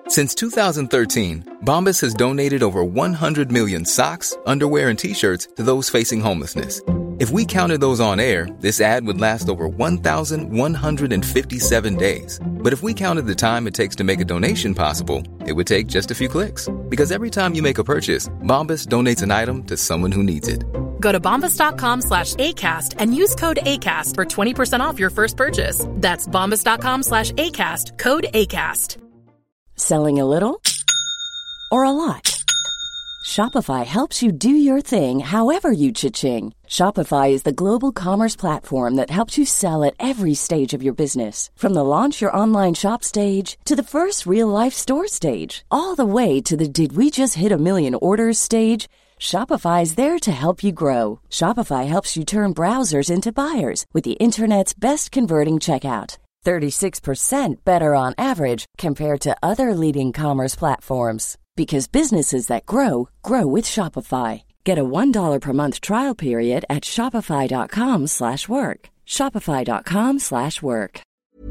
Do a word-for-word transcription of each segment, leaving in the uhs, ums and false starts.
Since two thousand thirteen, Bombas has donated over one hundred million socks, underwear, and T-shirts to those facing homelessness. If we counted those on air, this ad would last over one thousand one hundred fifty-seven days. But if we counted the time it takes to make a donation possible, it would take just a few clicks. Because every time you make a purchase, Bombas donates an item to someone who needs it. Go to bombas.com slash ACAST and use code ACAST for twenty percent off your first purchase. That's bombas.com slash ACAST, code ACAST. Selling a little or a lot? Shopify helps you do your thing however you cha-ching. Shopify is the global commerce platform that helps you sell at every stage of your business. From the launch your online shop stage to the first real-life store stage, all the way to the did we just hit a million orders stage. Shopify is there to help you grow. Shopify helps you turn browsers into buyers with the internet's best converting checkout. thirty-six percent better on average compared to other leading commerce platforms. Because businesses that grow, grow with Shopify. Get a one dollar per month trial period at shopify.com slash work. Shopify.com slash work.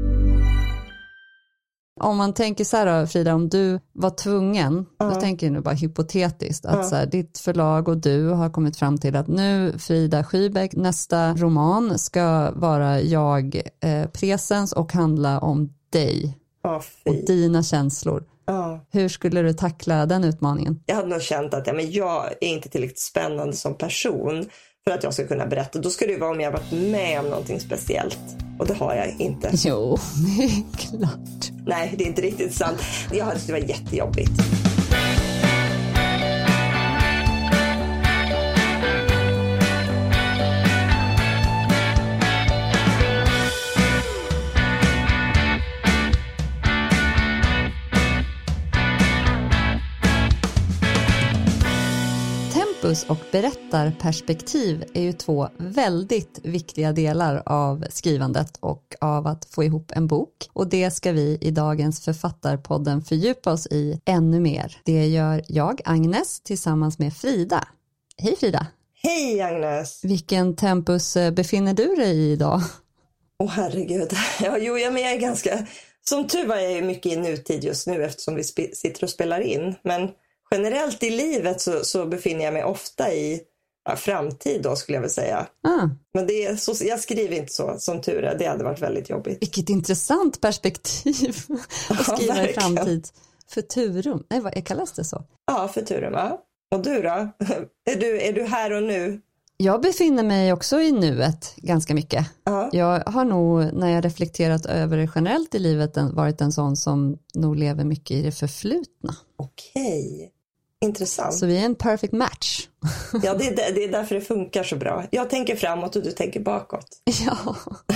Om man tänker så här då, Frida, om du var tvungen, uh. då tänker jag nu bara hypotetiskt, att uh. så här, ditt förlag och du har kommit fram till att nu, Frida Skybeck, nästa roman ska vara jag eh, presens och handla om dig uh, och dina känslor. Uh. Hur skulle du tackla den utmaningen? Jag hade nog känt att ja, men jag är inte tillräckligt spännande som person för att jag ska kunna berätta. Då skulle det vara om jag varit med om någonting speciellt. Och det har jag inte. Jo, det är klart. Nej, det är inte riktigt sant. Jag hade det var jättejobbigt. Tempus och berättarperspektiv är ju två väldigt viktiga delar av skrivandet och av att få ihop en bok. Och det ska vi i dagens Författarpodden fördjupa oss i ännu mer. Det gör jag, Agnes, tillsammans med Frida. Hej Frida! Hej Agnes! Vilken tempus befinner du dig i idag? Åh oh, herregud. Ja, jo, jag är ganska... Som tur var jag mycket i nutid just nu eftersom vi sp- sitter och spelar in. Men generellt i livet så, så befinner jag mig ofta i ja, framtid då skulle jag väl säga. Ah. Men det är så, jag skriver inte så som tur är. Det hade varit väldigt jobbigt. Vilket intressant perspektiv att skriva ja, i framtid. Futurum. Nej, vad kallas det så? Ja, futurum. Ja. Och du då? Är du, är du här och nu? Jag befinner mig också i nuet ganska mycket. Uh-huh. Jag har nog, när jag reflekterat över det generellt i livet, varit en sån som nog lever mycket i det förflutna. Okej, okay. Intressant. Så vi är en perfect match. Ja, det är, det är därför det funkar så bra. Jag tänker framåt och du tänker bakåt. Ja.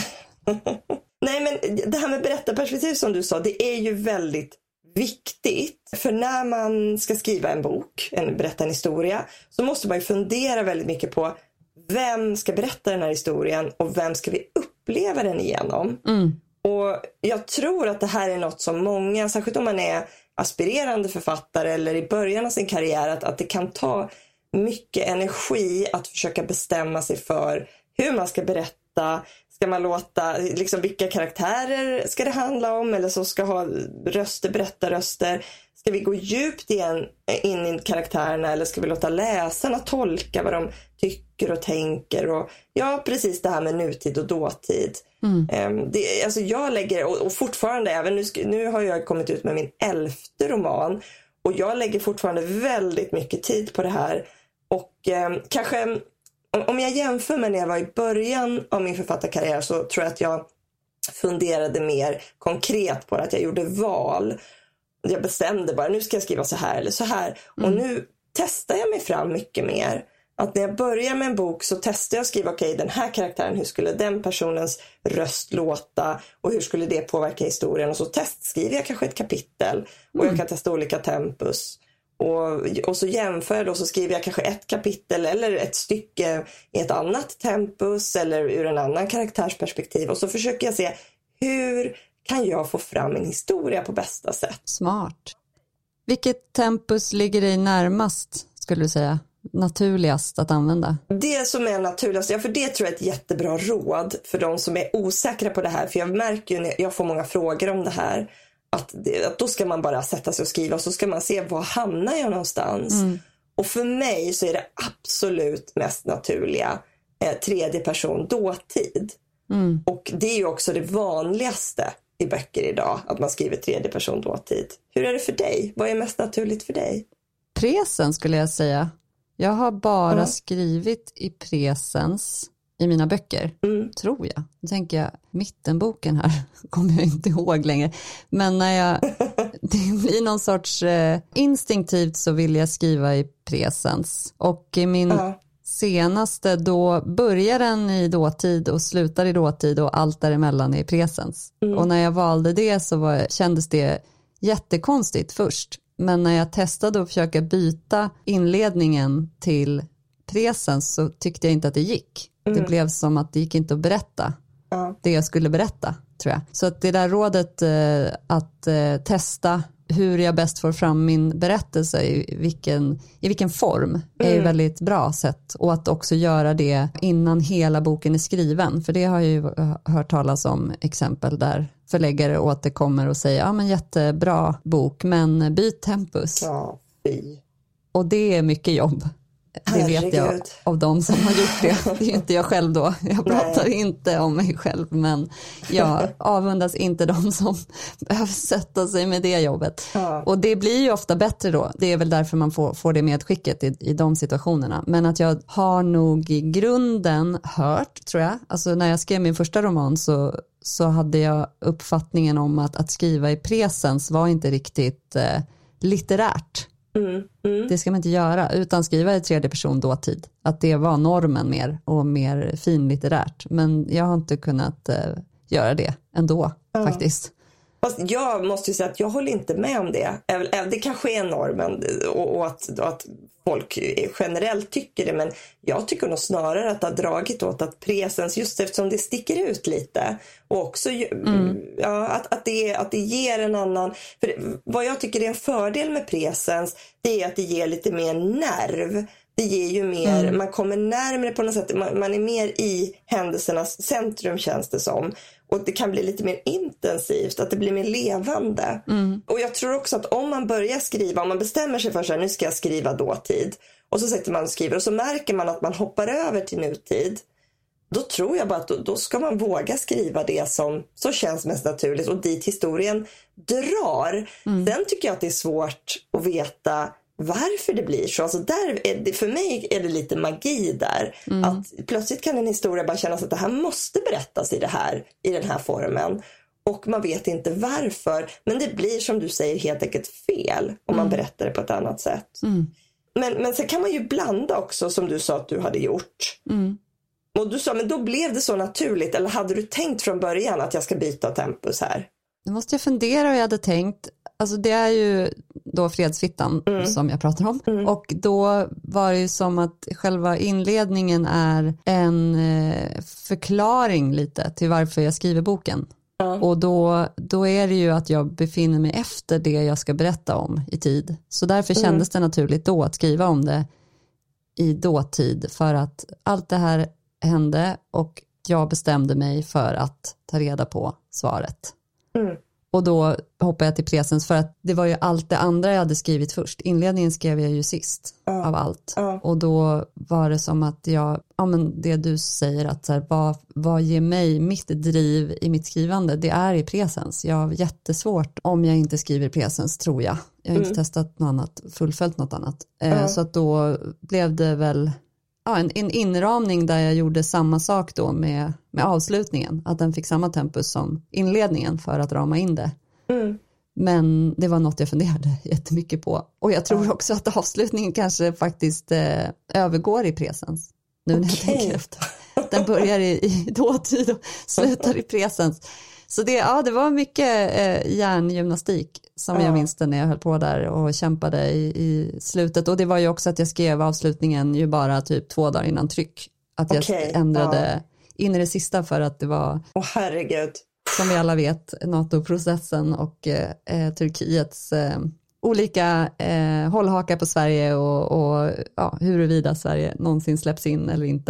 Nej, men det här med berättarperspektiv som du sa, det är ju väldigt viktigt. För när man ska skriva en bok, en berätta en historia, så måste man ju fundera väldigt mycket på vem ska berätta den här historien och vem ska vi uppleva den igenom. Mm. Och jag tror att det här är något som många, särskilt om man är aspirerande författare eller i början av sin karriär, att, att det kan ta mycket energi att försöka bestämma sig för hur man ska berätta. Ska man låta, liksom vilka karaktärer ska det handla om, eller så ska ha röster, berättarröster. Ska vi gå djupt igen in i karaktärerna, eller ska vi låta läsarna tolka vad de tycker och tänker? Och ja, precis det här med nutid och dåtid. Mm. Det, alltså jag lägger, och, och fortfarande, även nu, nu har jag kommit ut med min elfte roman, och jag lägger fortfarande väldigt mycket tid på det här. Och eh, kanske... Om jag jämför med när jag var i början av min författarkarriär, så tror jag att jag funderade mer konkret på att jag gjorde val. Jag bestämde bara, nu ska jag skriva så här eller så här. Mm. Och nu testar jag mig fram mycket mer. Att när jag börjar med en bok så testar jag att skriva, okej, okay, den här karaktären, hur skulle den personens röst låta och hur skulle det påverka historien? Och så testskriver jag kanske ett kapitel och mm. jag kan testa olika tempus. Och, och så jämför jag då, så skriver jag kanske ett kapitel eller ett stycke i ett annat tempus eller ur en annan karaktärsperspektiv. Och så försöker jag se, hur kan jag få fram en historia på bästa sätt? Smart. Vilket tempus ligger dig närmast, skulle du säga? Naturligast att använda? Det som är naturligast, ja, för det tror jag är ett jättebra råd för de som är osäkra på det här. För jag märker ju när jag får många frågor om det här, att, det, att då ska man bara sätta sig och skriva och så ska man se var hamnar jag någonstans. Mm. Och för mig så är det absolut mest naturliga eh, tredje person dåtid. Mm. Och det är ju också det vanligaste i böcker idag, att man skriver tredje person dåtid. Hur är det för dig? Vad är mest naturligt för dig? Presens skulle jag säga. Jag har bara mm. skrivit i presens i mina böcker, mm. tror jag. Då tänker jag, mittenboken här kommer jag inte ihåg längre. Men när jag, det blir någon sorts eh, instinktivt så vill jag skriva i presens. Och i min mm. senaste, då börjar den i dåtid och slutar i dåtid och allt däremellan är i presens. Mm. Och när jag valde det så var, kändes det jättekonstigt först. Men när jag testade att försöka byta inledningen till presens så tyckte jag inte att det gick. Mm. Det blev som att det gick inte att berätta mm. det jag skulle berätta, tror jag. Så att det där rådet eh, att eh, testa hur jag bäst får fram min berättelse i vilken, i vilken form mm. är ju väldigt bra sätt. Och att också göra det innan hela boken är skriven. För det har jag ju hört talas om exempel där förläggare återkommer och säger ja men jättebra bok men byt tempus. Ja, fy. Och det är mycket jobb. Det Herregud. Vet jag av de som har gjort det. Det är ju inte jag själv då. Jag pratar Nej. Inte om mig själv. Men jag avundas inte de som behöver sätta sig med det jobbet. Ja. Och det blir ju ofta bättre då. Det är väl därför man får, får det medskicket i, i de situationerna. Men att jag har nog i grunden hört, tror jag. Alltså när jag skrev min första roman så, så hade jag uppfattningen om att, att skriva i presens var inte riktigt eh, litterärt. Mm, mm. Det ska man inte göra utan skriva i tredje person dåtid. Att det var normen mer och mer finlitterärt. Men jag har inte kunnat uh, göra det ändå ja. Faktiskt. Fast jag måste ju säga att jag håller inte med om det. Det kanske är normen och, och, att, och att folk generellt tycker det. Men jag tycker nog snarare att det har dragit åt att presens, just eftersom det sticker ut lite. Och också mm. ja, att, att, det, att det ger en annan... För vad jag tycker är en fördel med presens, det är att det ger lite mer nerv. Det ger ju mer, mm. man kommer närmare på något sätt, man, man är mer i händelsernas centrum känns det som. Och det kan bli lite mer intensivt, att det blir mer levande. Mm. Och jag tror också att om man börjar skriva, om man bestämmer sig för så här, nu ska jag skriva dåtid. Och så sätter man och skriver och så märker man att man hoppar över till nutid. Då tror jag bara att då, då ska man våga skriva det som så känns mest naturligt och dit historien drar. Mm. Sen tycker jag att det är svårt att veta varför det blir så. Alltså där är det, för mig är det lite magi där. Mm. Att plötsligt kan en historia bara kännas att det här måste berättas i, det här, i den här formen. Och man vet inte varför. Men det blir som du säger helt enkelt fel om mm. man berättar det på ett annat sätt. Mm. Men, men sen kan man ju blanda också som du sa att du hade gjort. Mm. Och du sa, men då blev det så naturligt. Eller hade du tänkt från början att jag ska byta tempus här? Nu måste jag fundera hur jag hade tänkt. Alltså det är ju då Fredsfittan mm. som jag pratar om. Mm. Och då var det ju som att själva inledningen är en eh, förklaring lite till varför jag skriver boken. Mm. Och då, då är det ju att jag befinner mig efter det jag ska berätta om i tid. Så därför mm. kändes det naturligt då att skriva om det i dåtid. För att allt det här hände och jag bestämde mig för att ta reda på svaret. Mm. Och då hoppade jag till presens för att det var ju allt det andra jag hade skrivit först. Inledningen skrev jag ju sist uh, av allt. Uh. Och då var det som att jag, ja men det du säger att så här, vad, vad ger mig mitt driv i mitt skrivande, det är i presens. Jag har jättesvårt om jag inte skriver i presens, tror jag. Jag har mm. inte testat något annat, fullföljt något annat. Uh. Eh, så att då blev det väl ja, en, en inramning där jag gjorde samma sak då med, med avslutningen. Att den fick samma tempus som inledningen för att rama in det. Mm. Men det var något jag funderade jättemycket på. Och jag tror också att avslutningen kanske faktiskt eh, övergår i presens. Nu när okay. jag tänker efter. Den börjar i, i dåtid och slutar i presens. Så det, ja, det var mycket eh, hjärngymnastik som ja. jag minns när jag höll på där och kämpade i, i slutet. Och det var ju också att jag skrev avslutningen ju bara typ två dagar innan tryck. Att jag okay. ändrade ja. in i det sista för att det var... Åh oh, herregud. Som vi alla vet, NATO-processen och eh, Turkiets eh, olika eh, hållhakar på Sverige och, och ja, huruvida Sverige någonsin släpps in eller inte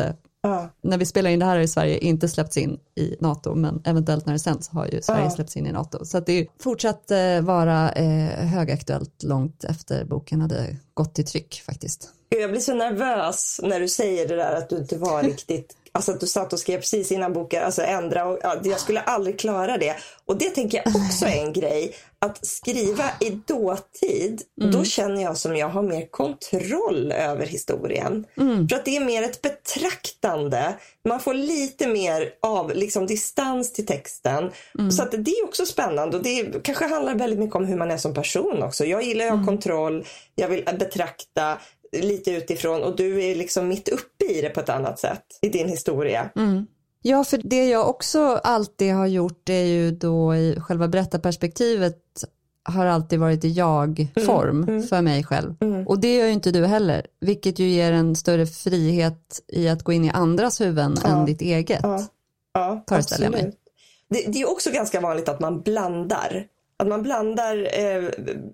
Ja. När vi spelar in det här i Sverige inte släppts in i NATO, men eventuellt när det sänds har ju Sverige Ja. släppts in i NATO. Så att det är fortsatt eh, vara eh, högaktuellt långt efter boken hade gått till tryck faktiskt. Jag blir så nervös när du säger det där att du inte var riktigt, alltså att du satt och skrev precis innan boken, alltså ändra och ja, jag skulle aldrig klara det. Och det tänker jag också är en grej, att skriva i dåtid, mm. då känner jag som jag har mer kontroll över historien. Mm. För att det är mer ett betraktande, man får lite mer av liksom distans till texten. Mm. Så att det är också spännande och det kanske handlar väldigt mycket om hur man är som person också. Jag gillar att ha mm. kontroll, jag vill betrakta lite utifrån och du är liksom mitt uppe i det på ett annat sätt i din historia. Mm. Ja, för det jag också alltid har gjort är ju då i själva berättarperspektivet har alltid varit i jag-form mm. Mm. för mig själv. Mm. Och det gör ju inte du heller, vilket ju ger en större frihet i att gå in i andras huvuden ja. än ditt eget. Ja, ja föreställer jag mig. Det, det är också ganska vanligt att man blandar. Att man blandar eh,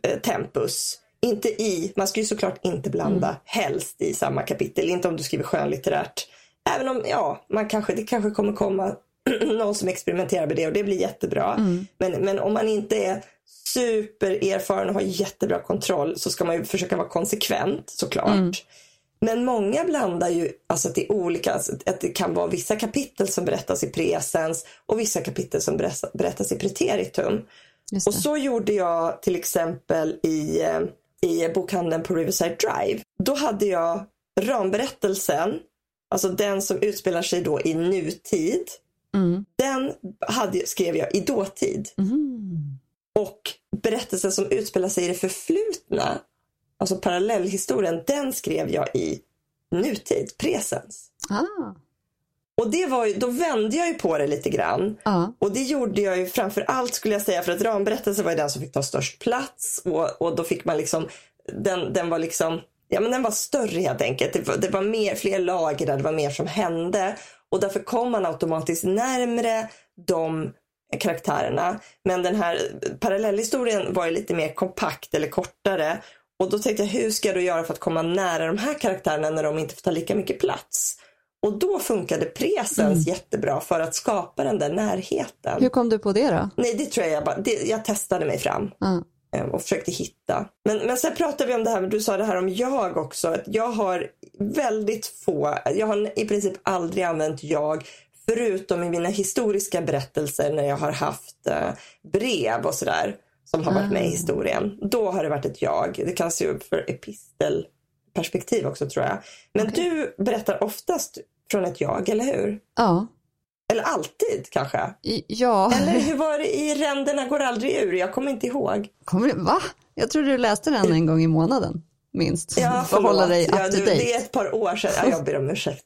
tempus. Inte i, man ska ju såklart inte blanda mm. helst i samma kapitel, inte om du skriver skönlitterärt. Även om, ja, man kanske, det kanske kommer komma någon som experimenterar med det och det blir jättebra. Mm. Men, men om man inte är supererfaren och har jättebra kontroll så ska man ju försöka vara konsekvent såklart. Mm. Men många blandar ju, alltså att det är olika, alltså att det kan vara vissa kapitel som berättas i presens och vissa kapitel som berättas i preteritum. Och så gjorde jag till exempel i... i bokhandeln på Riverside Drive. Då hade jag ramberättelsen, alltså den som utspelar sig då i nutid. Mm. Den hade, skrev jag i dåtid. Mm. Och berättelsen som utspelar sig i det förflutna, alltså parallellhistorien, den skrev jag i nutid, presens. Ah. Och det var ju, då vände jag ju på det lite grann. Uh. Och det gjorde jag ju framför allt skulle jag säga för att ramberättelsen var ju den som fick ta störst plats. Och, och då fick man liksom, den, den var liksom, ja men den var större helt enkelt. Det var, det var mer, fler lager där, det var mer som hände. Och därför kom man automatiskt närmare de karaktärerna. Men den här parallellhistorien var ju lite mer kompakt eller kortare. Och då tänkte jag, hur ska jag då göra för att komma nära de här karaktärerna när de inte får ta lika mycket plats? Och då funkade presens mm. jättebra för att skapa den där närheten. Hur kom du på det då? Nej, det tror jag jag bara, det, jag testade mig fram mm. och försökte hitta. Men, men sen pratade vi om det här, du sa det här om jag också. Att jag har väldigt få, jag har i princip aldrig använt jag förutom i mina historiska berättelser när jag har haft uh, brev och sådär som har mm. varit med i historien. Då har det varit ett jag. Det kallas ju för epistelperspektiv också tror jag. Men okay. Du berättar oftast från ett jag, eller hur? Ja. Eller alltid kanske? I, ja. Eller hur var det i Ränderna går aldrig ur? Jag kommer inte ihåg. Kommer, va? Jag trodde du läste den en gång i månaden, minst. Ja, för att hålla dig ja, up to du, date. det är ett par år sedan. Ja, jag ber om ursäkt.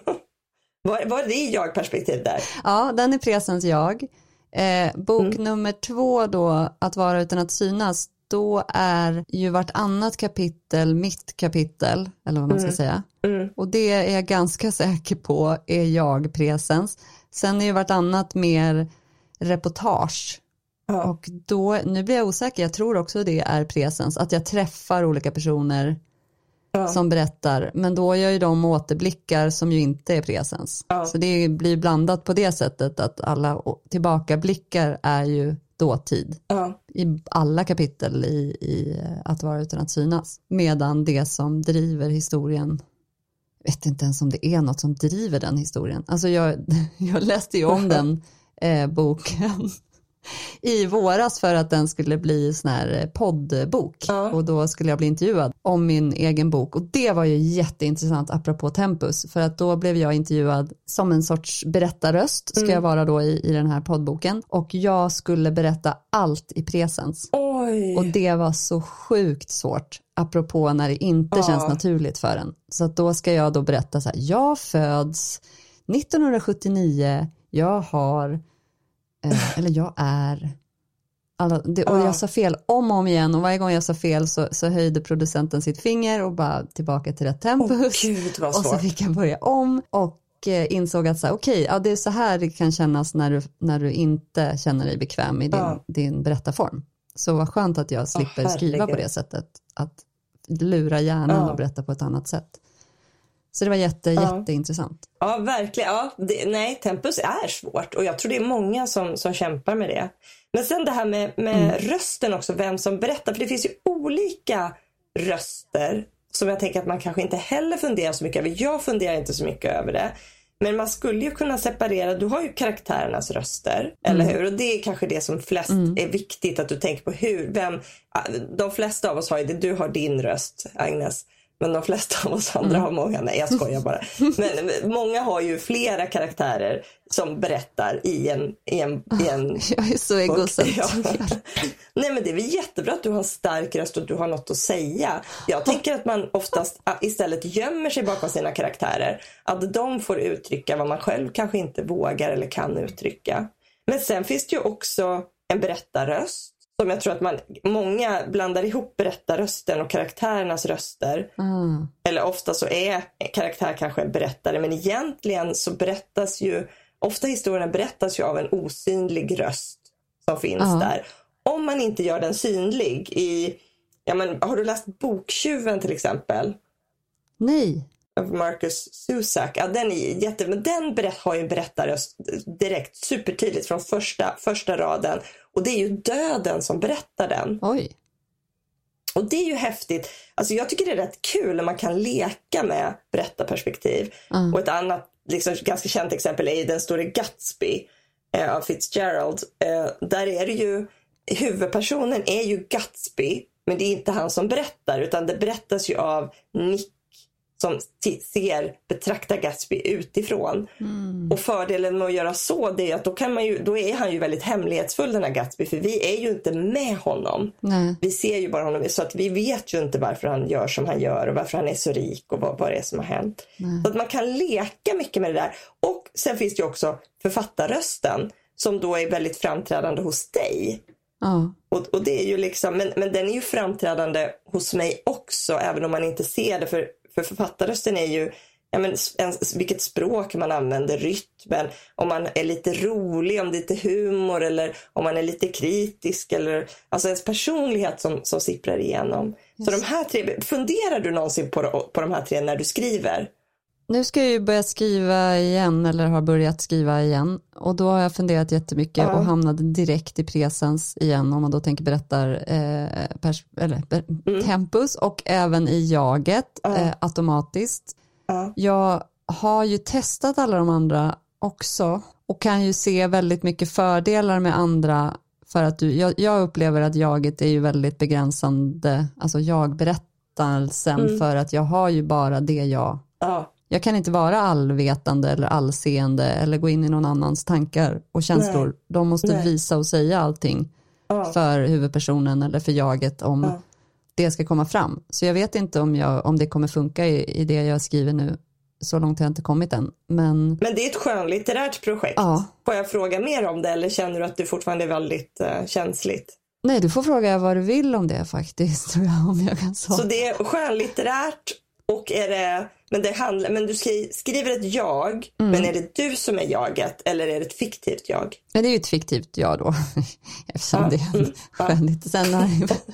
var, var det jag-perspektiv där? Ja, den är presens jag. Eh, bok mm. nummer två då, Att vara utan att synas, då är ju vartannat kapitel mitt kapitel, eller vad man ska mm. säga. Mm. Och det är jag ganska säker på är jag presens. Sen är ju vartannat mer reportage. Ja. Och då, nu blir jag osäker, jag tror också det är presens. Att jag träffar olika personer ja. som berättar. Men då gör ju de återblickar som ju inte är presens. Ja. Så det blir blandat på det sättet att alla tillbakablickar är ju dåtid. Ja. I alla kapitel i, i Att vara utan att synas. Medan det som driver historien, jag vet inte ens om det är något som driver den historien. Alltså jag, jag läste ju om den eh, boken i våras för att den skulle bli sån här poddbok. Ja. Och då skulle jag bli intervjuad om min egen bok. Och det var ju jätteintressant apropå tempus. För att då blev jag intervjuad som en sorts berättarröst ska mm. jag vara då i, i den här poddboken. Och jag skulle berätta allt i presens. Oj. Och det var så sjukt svårt. Apropå när det inte ja. känns naturligt för en. Så att då ska jag då berätta så här. Jag föds nittonhundrasjuttionio. Jag har... Eller jag är alla, det, och jag sa fel om och om igen och varje gång jag sa fel så, så höjde producenten sitt finger och bara tillbaka till rätt tempus. Oh, Gud, vad svårt. Och så fick jag börja om och eh, insåg att så, okay, ja, det är så här det kan kännas när du, när du inte känner dig bekväm i din, ja. din berättarform. Så vad skönt att jag slipper oh, skriva på det sättet, att lura hjärnan ja. och berätta på ett annat sätt. Så det var jätte, ja. jätteintressant. Ja, verkligen. Ja, det, nej, tempus är svårt. Och jag tror det är många som, som kämpar med det. Men sen det här med, med mm. rösten också, vem som berättar. För det finns ju olika röster som jag tänker att man kanske inte heller funderar så mycket över. Jag funderar inte så mycket över det. Men man skulle ju kunna separera, du har ju karaktärernas röster, mm. eller hur? Och det är kanske det som flest mm. är viktigt att du tänker på. Hur, vem, de flesta av oss har ju det, du har din röst, Agnes. Men de flesta av oss andra mm. har många, nej jag skojar bara. Men många har ju flera karaktärer som berättar i en... I en, i en jag är så egocentrisk. Ja. Nej men det är väl jättebra att du har en stark röst och du har något att säga. Jag tänker att man oftast istället gömmer sig bakom sina karaktärer. Att de får uttrycka vad man själv kanske inte vågar eller kan uttrycka. Men sen finns det ju också en berättarröst. Som jag tror att man, många blandar ihop berättarrösten och karaktärernas röster. Mm. Eller ofta så är karaktär kanske en berättare. Men egentligen så berättas ju, ofta historien berättas ju av en osynlig röst som finns mm. där. Om man inte gör den synlig i, ja men har du läst Boktjuven till exempel? Nej. Av Marcus Zusak. Ja, den är jätte, men den berätt, har ju en berättarröst direkt supertydligt från första, första raden. Och det är ju döden som berättar den. Oj. Och det är ju häftigt. Alltså jag tycker det är rätt kul när man kan leka med berättarperspektiv. Mm. Och ett annat liksom, ganska känt exempel är den store Gatsby eh, av Fitzgerald. Eh, där är det ju, huvudpersonen är ju Gatsby. Men det är inte han som berättar utan det berättas ju av Nick. Som t- ser, betraktar Gatsby utifrån. Mm. Och fördelen med att göra så det är att då, kan man ju, då är han ju väldigt hemlighetsfull den här Gatsby. För vi är ju inte med honom. Nej. Vi ser ju bara honom. Så att vi vet ju inte varför han gör som han gör. Och varför han är så rik och vad, vad det är som har hänt. Nej. Så att man kan leka mycket med det där. Och sen finns det ju också författarrösten. Som då är väldigt framträdande hos dig. Mm. Och, och det är ju liksom, men, men den är ju framträdande hos mig också. Även om man inte ser det. För För författarrösten är ju ja, men, en, vilket språk man använder, rytmen, om man är lite rolig, om det är lite humor eller om man är lite kritisk eller alltså ens personlighet som, som sipprar igenom. Yes. Så de här tre, funderar du någonsin på, på de här tre när du skriver? Nu ska jag ju börja skriva igen eller har börjat skriva igen och då har jag funderat jättemycket uh-huh. och hamnade direkt i presens igen om man då tänker berättar eh, pers- eller, mm. tempus och även i jaget uh-huh. eh, automatiskt. Uh-huh. Jag har ju testat alla de andra också och kan ju se väldigt mycket fördelar med andra för att du, jag, jag upplever att jaget är ju väldigt begränsande, alltså jag berättelsen mm. för att jag har ju bara det jag uh-huh. Jag kan inte vara allvetande eller allseende eller gå in i någon annans tankar och känslor. Nej. De måste Nej. visa och säga allting ja. för huvudpersonen eller för jaget om ja. det ska komma fram. Så jag vet inte om, jag, om det kommer funka i, i det jag skriver nu. Så långt har jag inte kommit än. Men, Men det är ett skönlitterärt projekt. Ja. Får jag fråga mer om det eller känner du att det fortfarande är väldigt uh, känsligt? Nej, du får fråga vad du vill om det faktiskt. Tror jag, om jag kan så det är skönlitterärt och är det... Men, det handlar, men du skri, skriver ett jag, mm. men är det du som är jaget eller är det ett fiktivt jag? Ja, det är ju ett fiktivt jag då. Eftersom ja. det är en skönligt. Sen har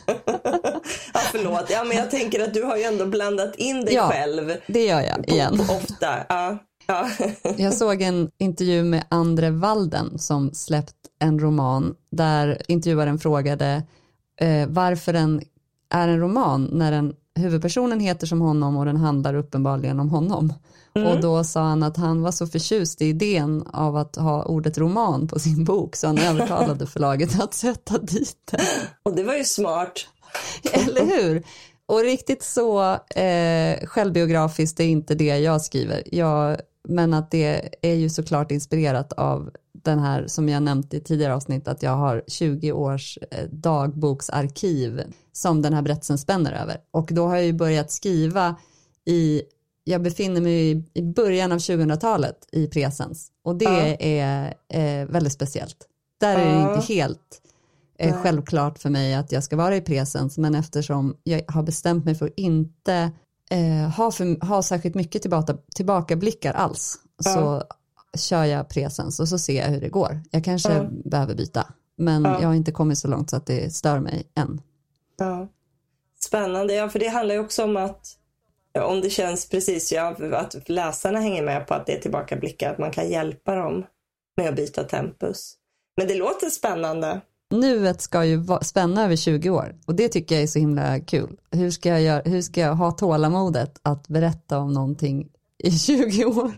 ja, förlåt. Ja, men jag tänker att du har ju ändå blandat in dig ja, själv. Det gör jag igen. På, på ofta. Ja. Ja. Jag såg en intervju med Andre Walden som släppt en roman där intervjuaren frågade eh, varför den är en roman när den huvudpersonen heter som honom och den handlar uppenbarligen om honom. Mm. Och då sa han att han var så förtjust i idén av att ha ordet roman på sin bok så han övertalade förlaget att sätta dit det. Och det var ju smart. Eller hur? Och riktigt så eh, självbiografiskt är inte det jag skriver. Jag, men att det är ju såklart inspirerat av den här som jag nämnt i tidigare avsnitt att jag har tjugo års eh, dagboksarkiv som den här berättelsen spänner över. Och då har jag ju börjat skriva i, jag befinner mig i, i början av tjugohundratalet i presens. Och det uh. är eh, väldigt speciellt. Där uh. är det inte helt eh, uh. självklart för mig att jag ska vara i presens. Men eftersom jag har bestämt mig för att inte eh, ha, för, ha särskilt mycket tillbaka, tillbakablickar alls. Uh. Så kör jag presens och så ser jag hur det går. Jag kanske uh. behöver byta. Men uh. jag har inte kommit så långt så att det stör mig än. Ja. Spännande, ja, för det handlar ju också om att om det känns precis, ja, att läsarna hänger med på att det är tillbakablickar, att man kan hjälpa dem med att byta tempus. Men det låter spännande. Nuet ska ju spänna över tjugo år och det tycker jag är så himla kul. Hur ska jag, göra, hur ska jag ha tålamodet att berätta om någonting i tjugo år?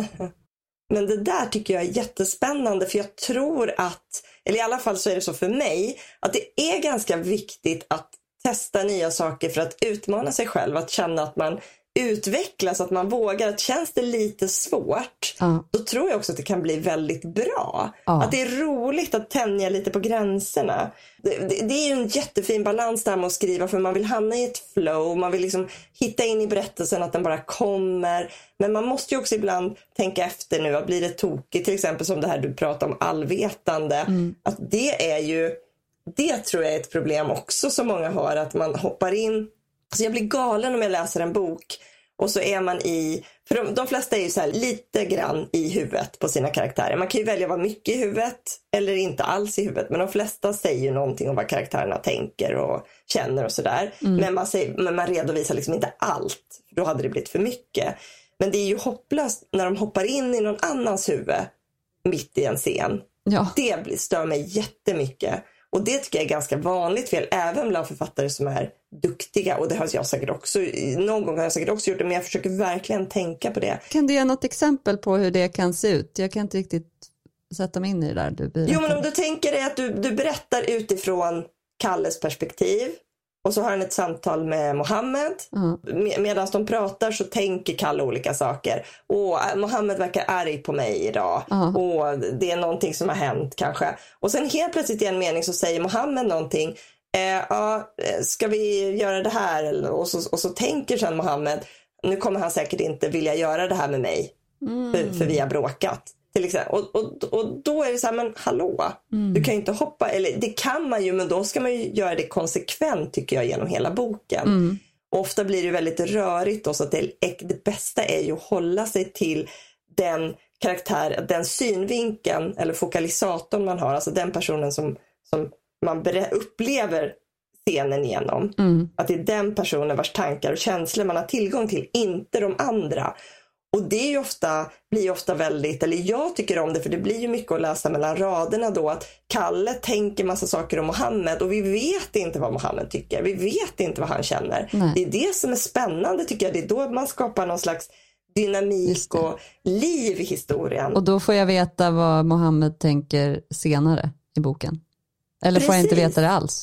Men det där tycker jag är jättespännande, för jag tror att, eller i alla fall så är det så för mig, att det är ganska viktigt att testa nya saker för att utmana sig själv, att känna att man utvecklas, att man vågar. Att känns det lite svårt, ja. Då tror jag också att det kan bli väldigt bra. Ja. Att det är roligt att tänja lite på gränserna. Det, det, det är ju en jättefin balans där med att skriva, för man vill hamna i ett flow, man vill liksom hitta in i berättelsen, att den bara kommer. Men man måste ju också ibland tänka efter nu, att blir det tokigt, till exempel som det här du pratar om, allvetande. Mm. Att det är ju, det tror jag är ett problem också som många har, att man hoppar in. Så jag blir galen om jag läser en bok och så är man i, för de, de flesta är ju så här lite grann i huvudet på sina karaktärer. Man kan ju välja att vara mycket i huvudet eller inte alls i huvudet, men de flesta säger ju någonting om vad karaktärerna tänker och känner och sådär. Mm. Men, man säger, men man redovisar liksom inte allt, för då hade det blivit för mycket. Men det är ju hopplöst när de hoppar in i någon annans huvud mitt i en scen. Ja. Det blir, stör mig jättemycket. Och det tycker jag är ganska vanligt fel, även bland författare som är duktiga. Och det har jag säkert också, någon gång har jag säkert också gjort det, men jag försöker verkligen tänka på det. Kan du ge något exempel på hur det kan se ut? Jag kan inte riktigt sätta mig in i det där du berättar. Jo, men om du tänker dig att du, du berättar utifrån Kalles perspektiv. Och så har han ett samtal med Mohammed. Uh-huh. Med, medan de pratar så tänker Kalle olika saker. Och Mohammed verkar arg på mig idag. Uh-huh. Och det är någonting som har hänt kanske. Och sen helt plötsligt i en mening så säger Mohammed någonting. Eh, ja, ska vi göra det här? Och så, och så tänker sen Mohammed, nu kommer han säkert inte vilja göra det här med mig. Mm. För, för vi har bråkat. Till exempel. Och, och, och då är det så här, men hallå, mm. du kan ju inte hoppa, eller det kan man ju, men då ska man ju göra det konsekvent tycker jag genom hela boken. Mm. Och ofta blir det väldigt rörigt då, så att det, det bästa är ju att hålla sig till den karaktär, den synvinkeln eller fokalisatorn man har, alltså den personen som, som man upplever scenen igenom. Mm. Att det är den personen vars tankar och känslor man har tillgång till, inte de andra. Och det är ju ofta, blir ju ofta väldigt, eller jag tycker om det, för det blir ju mycket att läsa mellan raderna då, att Kalle tänker massa saker om Mohammed och vi vet inte vad Mohammed tycker, vi vet inte vad han känner. Nej. Det är det som är spännande tycker jag, det är då man skapar någon slags dynamik och liv i historien. Och då får jag veta vad Mohammed tänker senare i boken. Eller Precis. Får jag inte veta det alls?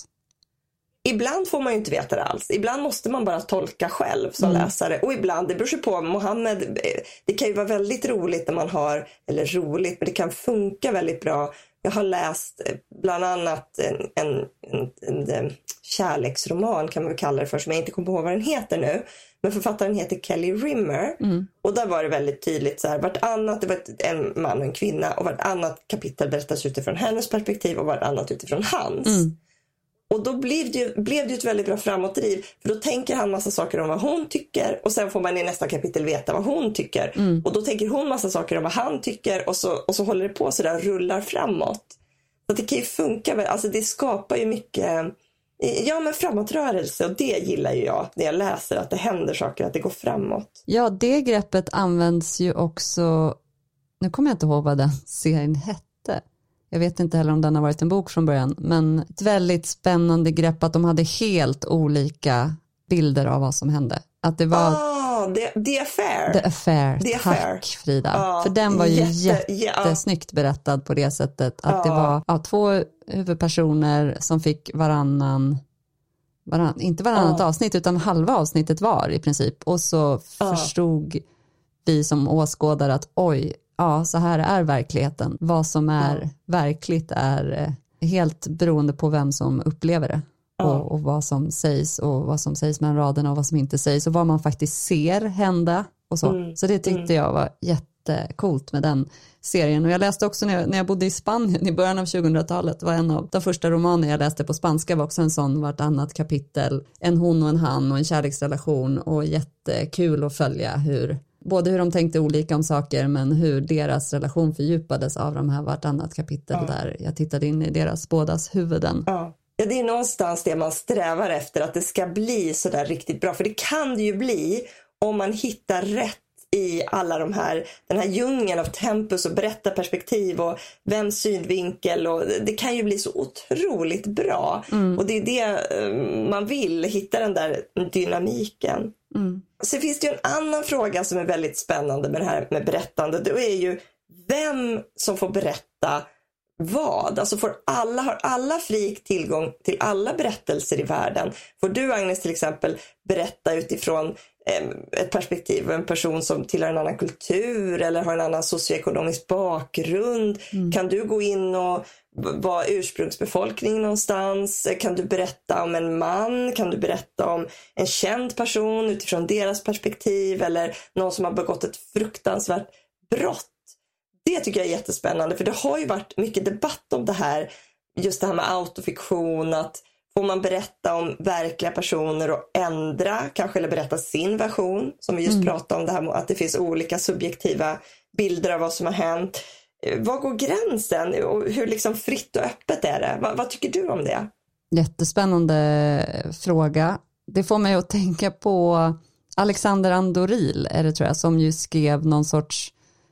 Ibland får man ju inte veta det alls. Ibland måste man bara tolka själv som mm. läsare. Och ibland, det beror sig på, Mohammed, det kan ju vara väldigt roligt när man har, eller roligt, men det kan funka väldigt bra. Jag har läst bland annat en, en, en, en kärleksroman kan man väl kalla det för, som jag inte kommer ihåg vad den heter nu. Men författaren heter Kelly Rimmer. Mm. Och där var det väldigt tydligt så här, vartannat, det var ett, en man och en kvinna, och vartannat kapitel berättas utifrån hennes perspektiv och vartannat utifrån hans. Mm. Och då blev det, ju, blev det ju ett väldigt bra framåtdriv. För då tänker han massa saker om vad hon tycker. Och sen får man i nästa kapitel veta vad hon tycker. Mm. Och då tänker hon massa saker om vad han tycker. Och så, och så håller det på så där, rullar framåt. Så det kan ju funka. Alltså det skapar ju mycket, ja men framåtrörelse. Och det gillar ju jag när jag läser. Att det händer saker, att det går framåt. Ja, det greppet används ju också. Nu kommer jag inte ihåg vad den serien hette. Jag vet inte heller om den har varit en bok från början. Men ett väldigt spännande grepp att de hade helt olika bilder av vad som hände. Att det var... Oh, the, the Affair. The Affair, the tack affair. Frida. Oh, För den var ju jätte, jättesnyggt berättad på det sättet. Att oh. det var ja, två huvudpersoner som fick varannan... Varann, inte varannat oh. avsnitt utan halva avsnittet var i princip. Och så oh. förstod vi som åskådare att oj... Ja, så här är verkligheten. Vad som är ja. verkligt är helt beroende på vem som upplever det. Ja. Och, och vad som sägs och vad som sägs mellan raderna och vad som inte sägs. Och vad man faktiskt ser hända och så. Mm. Så det tyckte mm. jag var jättekult med den serien. Och jag läste också när jag, när jag bodde i Spanien i början av tjugohundratalet. Var en av de första romaner jag läste på spanska var också en sån vartannat kapitel. En hon och en han och en kärleksrelation. Och jättekul att följa hur... Både hur de tänkte olika om saker men hur deras relation fördjupades av de här vartannat kapitel ja. där jag tittade in i deras bådas huvuden. Ja. Ja, det är någonstans det man strävar efter, att det ska bli så där riktigt bra. För det kan det ju bli om man hittar rätt i alla de här, den här djungeln av tempus och berättarperspektiv och vems synvinkel, och det kan ju bli så otroligt bra. Mm. Och det är det man vill, hitta den där dynamiken. Mm. Så finns det ju en annan fråga som är väldigt spännande med det här med berättande. Det är ju vem som får berätta vad. Alltså får alla, har alla fri tillgång till alla berättelser i världen? Får du, Agnes, till exempel berätta utifrån eh, ett perspektiv av en person som tillhör en annan kultur eller har en annan socioekonomisk bakgrund? Mm. Kan du gå in och vara ursprungsbefolkning någonstans? Kan du berätta om en man? Kan du berätta om en känd person utifrån deras perspektiv? Eller någon som har begått ett fruktansvärt brott? Det tycker jag är jättespännande, för det har ju varit mycket debatt om det här, just det här med autofiktion, att får man berätta om verkliga personer och ändra, kanske, eller berätta sin version, som vi just mm. pratade om, det här med att det finns olika subjektiva bilder av vad som har hänt. Var går gränsen och hur liksom fritt och öppet är det? Vad, vad tycker du om det? Jättespännande fråga. Det får mig att tänka på Alexander Andoril, är det, tror jag, som ju skrev någon sorts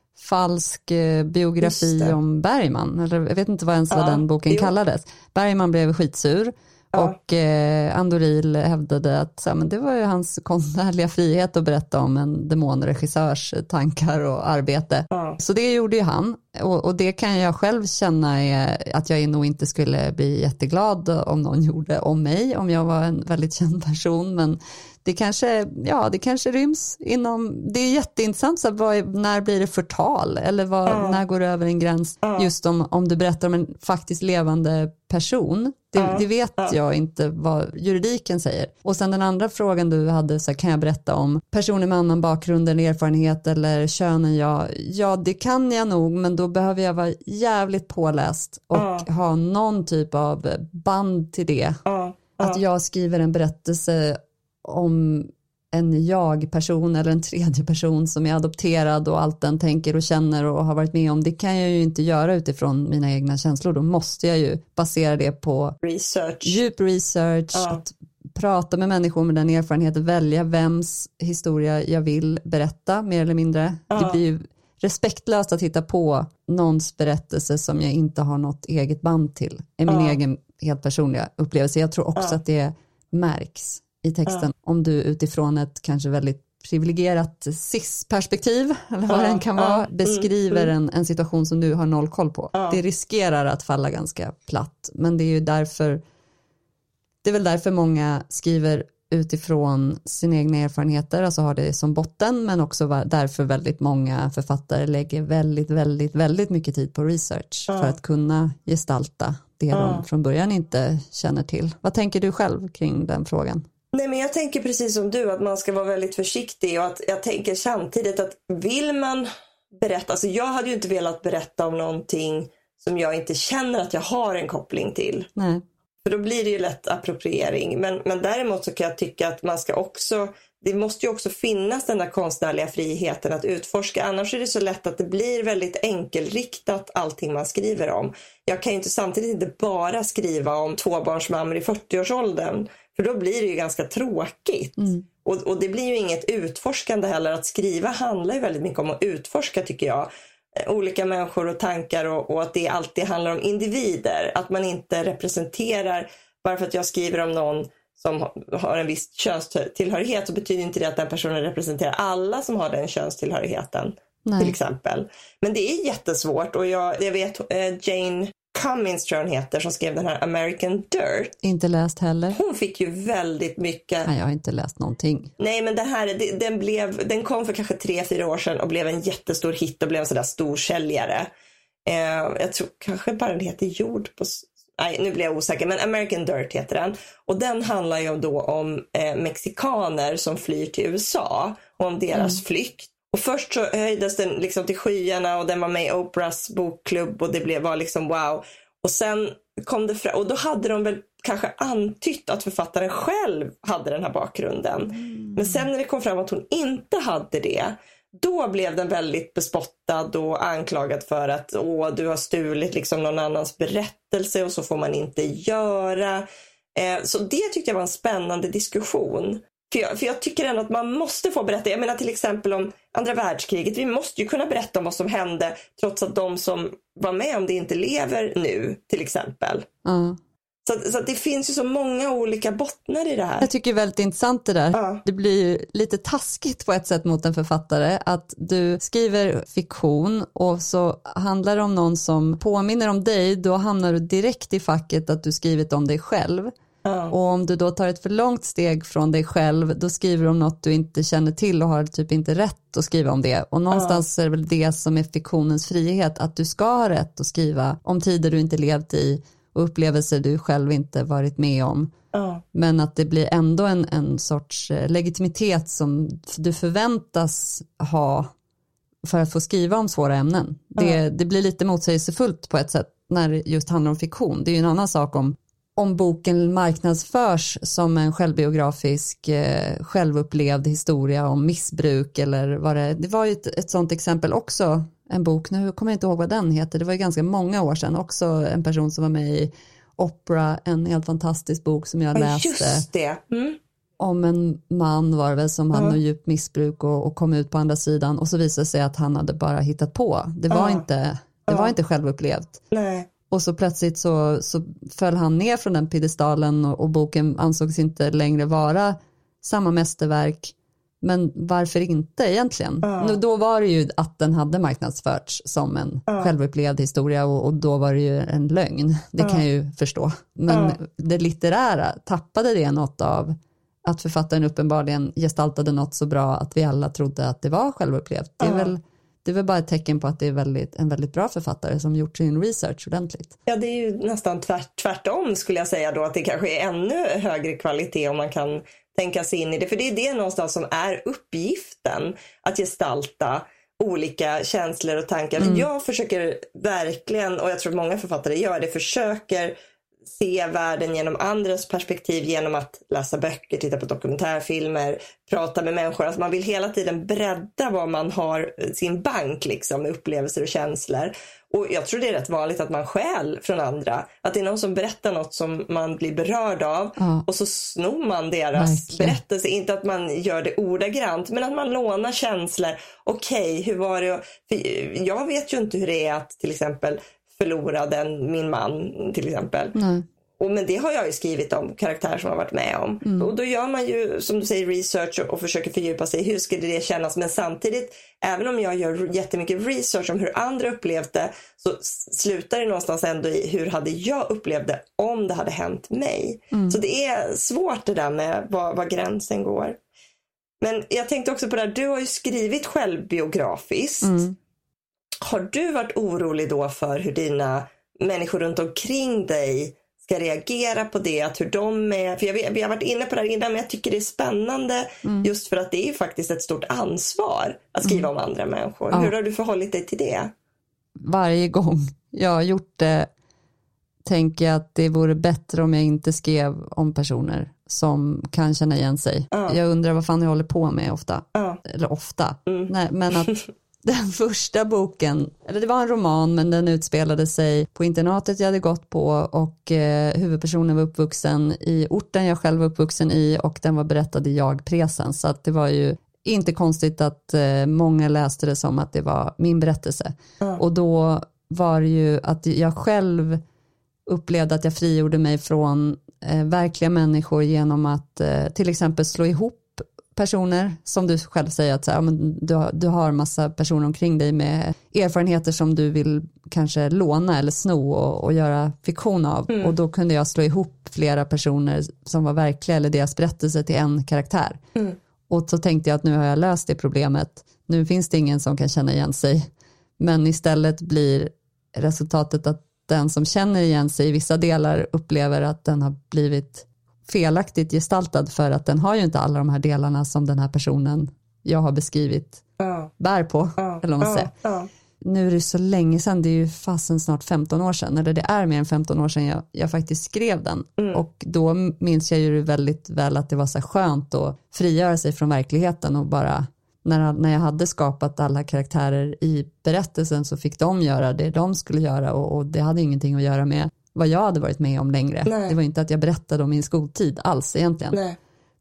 falsk biografi om Bergman. Eller jag vet inte vad ens ja, vad den boken jo. kallades. Bergman blev skitsur. Ja. Och eh, Andoril hävdade att så, men det var ju hans konstnärliga frihet att berätta om en demonregissörs tankar och arbete. Ja. Så det gjorde ju han. Och, och det kan jag själv känna är att jag nog inte skulle bli jätteglad om någon gjorde om mig, om jag var en väldigt känd person. Men det kanske, ja, det kanske ryms inom, det är jätteintressant, så vad, när blir det förtal? Eller vad, ja. när går det över en gräns? Ja. Just om, om du berättar om en faktiskt levande person. Det, ja. det vet ja. jag inte vad juridiken säger. Och sen den andra frågan du hade, så här, kan jag berätta om personer med annan bakgrund eller erfarenhet eller könen? Ja, ja, det kan jag nog, men då behöver jag vara jävligt påläst och ja. ha någon typ av band till det. Ja. Ja. Att jag skriver en berättelse om en jag-person eller en tredje person som är adopterad och allt den tänker och känner och har varit med om, det kan jag ju inte göra utifrån mina egna känslor. Då måste jag ju basera det på research. djup research, ja. att prata med människor med den erfarenheten, välja vems historia jag vill berätta, mer eller mindre. Ja. Det blir ju respektlöst att hitta på någons berättelse som jag inte har något eget band till. Är min ja. egen helt personliga upplevelse. Jag tror också ja. att det märks i texten, ja. om du utifrån ett kanske väldigt privilegierat cis-perspektiv, eller vad ja. den kan vara, ja. beskriver mm. en, en situation som du har noll koll på. Ja. Det riskerar att falla ganska platt, men det är ju därför, det är väl därför många skriver utifrån sina egna erfarenheter, alltså har det som botten, men också därför väldigt många författare lägger väldigt, väldigt, väldigt mycket tid på research ja. för att kunna gestalta det ja. de från början inte känner till. Vad tänker du själv kring den frågan? Nej, men jag tänker precis som du, att man ska vara väldigt försiktig, och att jag tänker samtidigt att vill man berätta, alltså jag hade ju inte velat berätta om någonting som jag inte känner att jag har en koppling till. Nej. För då blir det ju lätt appropriering. Men, men däremot så kan jag tycka att man ska också, det måste ju också finnas den där konstnärliga friheten att utforska. Annars är det så lätt att det blir väldigt enkelriktat allting man skriver om. Jag kan ju inte samtidigt inte bara skriva om tvåbarnsmammor i fyrtioårsåldern. För då blir det ju ganska tråkigt. Mm. Och, och det blir ju inget utforskande heller. Att skriva handlar ju väldigt mycket om att utforska, tycker jag. Olika människor och tankar, och, och att det alltid handlar om individer. Att man inte representerar, bara för att jag skriver om någon som har en viss könstillhörighet, så betyder inte det att den personen representerar alla som har den könstillhörigheten. Nej. Till exempel. Men det är jättesvårt, och jag, jag vet Jane Cummins, tror jag hon heter, som skrev den här American Dirt. Inte läst heller. Hon fick ju väldigt mycket. Nej, jag har inte läst någonting. Nej, men det här, den, blev, den kom för kanske tre, fyra år sedan och blev en jättestor hit och blev en sådär stor säljare. Eh, jag tror kanske bara den heter Jord på... Nej, nu blir jag osäker, men American Dirt heter den. Och den handlar ju då om eh, mexikaner som flyr till U S A och om deras mm. flykt. Och först så höjdes den liksom till skyarna, och den var med i Oprahs bokklubb, och det blev, var liksom wow. Och sen kom det fram, och då hade de väl kanske antytt att författaren själv hade den här bakgrunden. Mm. Men sen när det kom fram att hon inte hade det, då blev den väldigt bespottad och anklagad för att åh, du har stulit liksom någon annans berättelse, och så får man inte göra. Eh, så det tyckte jag var en spännande diskussion. För jag, för jag tycker ändå att man måste få berätta. Jag menar till exempel om andra världskriget. Vi måste ju kunna berätta om vad som hände trots att de som var med om det inte lever nu, till exempel. Mm. Så, så att det finns ju så många olika bottnar i det här. Jag tycker det är väldigt intressant det där. Ja. Det blir lite taskigt på ett sätt mot en författare att du skriver fiktion och så handlar det om någon som påminner om dig, då hamnar du direkt i facket att du skrivit om dig själv. Ja. Och om du då tar ett för långt steg från dig själv, då skriver du om något du inte känner till och har typ inte rätt att skriva om det. Och någonstans ja. är det väl det som är fiktionens frihet, att du ska ha rätt att skriva om tider du inte levt i och upplevelser du själv inte varit med om. Ja. Men att det blir ändå en, en sorts legitimitet som du förväntas ha för att få skriva om svåra ämnen. Ja. Det, det blir lite motsägelsefullt på ett sätt när det just handlar om fiktion. Det är ju en annan sak om om boken marknadsförs som en självbiografisk, eh, självupplevd historia om missbruk eller vad det, det var ju ett, ett sånt exempel också, en bok, nu kommer jag inte ihåg vad den heter, det var ju ganska många år sedan, också en person som var med i Opera, en helt fantastisk bok som jag läste. Just det. Mm. Om en man var det väl som hade mm. djupt missbruk och, och kom ut på andra sidan och så visade sig att han hade bara hittat på. Det var, mm. inte, det var mm. inte självupplevt. Nej. Och så plötsligt så, så föll han ner från den piedestalen och, och boken ansågs inte längre vara samma mästerverk. Men varför inte egentligen? Uh. Då var det ju att den hade marknadsförts som en uh. självupplevd historia och, och då var det ju en lögn. Det uh. kan jag ju förstå. Men uh. det litterära, tappade det något av att författaren uppenbarligen gestaltade något så bra att vi alla trodde att det var självupplevt. Det är uh. väl... Det är väl bara ett tecken på att det är väldigt, en väldigt bra författare som gjort sin research ordentligt. Ja, det är ju nästan tvärt, tvärtom skulle jag säga då, att det kanske är ännu högre kvalitet om man kan tänka sig in i det. För det är det någonstans som är uppgiften, att gestalta olika känslor och tankar. Mm. Men jag försöker verkligen, och jag tror att många författare gör det, försöker se världen genom andras perspektiv genom att läsa böcker, titta på dokumentärfilmer, prata med människor. Alltså man vill hela tiden bredda vad man har, sin bank liksom, med upplevelser och känslor. Och jag tror det är rätt vanligt att man stjäl från andra. Att det är någon som berättar något som man blir berörd av ja. och så snor man deras Verkligen. berättelse. Inte att man gör det ordagrant, men att man lånar känslor. Okej, okay, hur var det? För jag vet ju inte hur det är att till exempel förlora den, min man till exempel. Nej. Och men det har jag ju skrivit om karaktärer som har varit med om. Mm. Och då gör man ju, som du säger, research och, och försöker fördjupa sig. Hur skulle det kännas? Men samtidigt, även om jag gör jättemycket research om hur andra upplevt det, så slutar det någonstans ändå i hur hade jag upplevt det om det hade hänt mig. Mm. Så det är svårt det där med var, var gränsen går. Men jag tänkte också på det här, du har ju skrivit självbiografiskt. Mm. Har du varit orolig då för hur dina människor runt omkring dig ska reagera på det? Att hur de är, för jag, vi har varit inne på det här innan, men jag tycker det är spännande mm. just för att det är ju faktiskt ett stort ansvar att skriva mm. om andra människor. Ja. Hur har du förhållit dig till det? Varje gång jag har gjort det tänker jag att det vore bättre om jag inte skrev om personer som kan känna igen sig. Ja. Jag undrar vad fan jag håller på med ofta. Ja. Eller ofta. Mm. Nej, men att den första boken, eller det var en roman men den utspelade sig på internatet jag hade gått på och eh, huvudpersonen var uppvuxen i orten jag själv var uppvuxen i och den var berättad i jag-presens. Så att det var ju inte konstigt att eh, många läste det som att det var min berättelse. Mm. Och då var det ju att jag själv upplevde att jag frigjorde mig från eh, verkliga människor genom att eh, till exempel slå ihop personer som du själv säger att så här, men du, har, du har massa personer omkring dig med erfarenheter som du vill kanske låna eller sno och, och göra fiktion av. Mm. Och då kunde jag slå ihop flera personer som var verkliga eller deras berättelse till en karaktär. Mm. Och så tänkte jag att nu har jag löst det problemet. Nu finns det ingen som kan känna igen sig. Men istället blir resultatet att den som känner igen sig i vissa delar upplever att den har blivit felaktigt gestaltad för att den har ju inte alla de här delarna som den här personen jag har beskrivit uh. bär på. Uh. Eller vad man säger. Uh. Uh. Nu är det så länge sedan, det är ju fasen snart femton år sedan, eller det är mer än femton år sedan jag, jag faktiskt skrev den. Mm. Och då minns jag ju väldigt väl att det var så skönt att frigöra sig från verkligheten och bara, när, när jag hade skapat alla karaktärer i berättelsen så fick de göra det de skulle göra och, och det hade ingenting att göra med vad jag hade varit med om längre. Nej. Det var inte att jag berättade om min skoltid alls egentligen. Nej.